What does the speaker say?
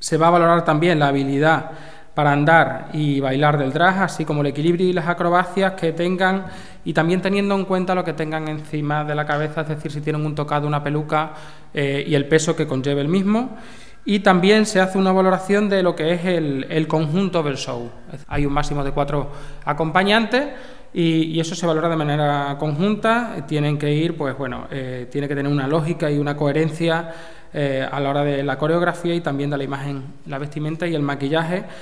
Se va a valorar también la habilidad para andar y bailar del drag, así como el equilibrio y las acrobacias que tengan, y también teniendo en cuenta lo que tengan encima de la cabeza, es decir, si tienen un tocado, una peluca y el peso que conlleve el mismo. Y también se hace una valoración de lo que es el conjunto del show. Hay un máximo de 4 acompañantes y eso se valora de manera conjunta. Tienen que ir, pues bueno, tiene que tener una lógica y una coherencia a la hora de la coreografía y también de la imagen, la vestimenta y el maquillaje,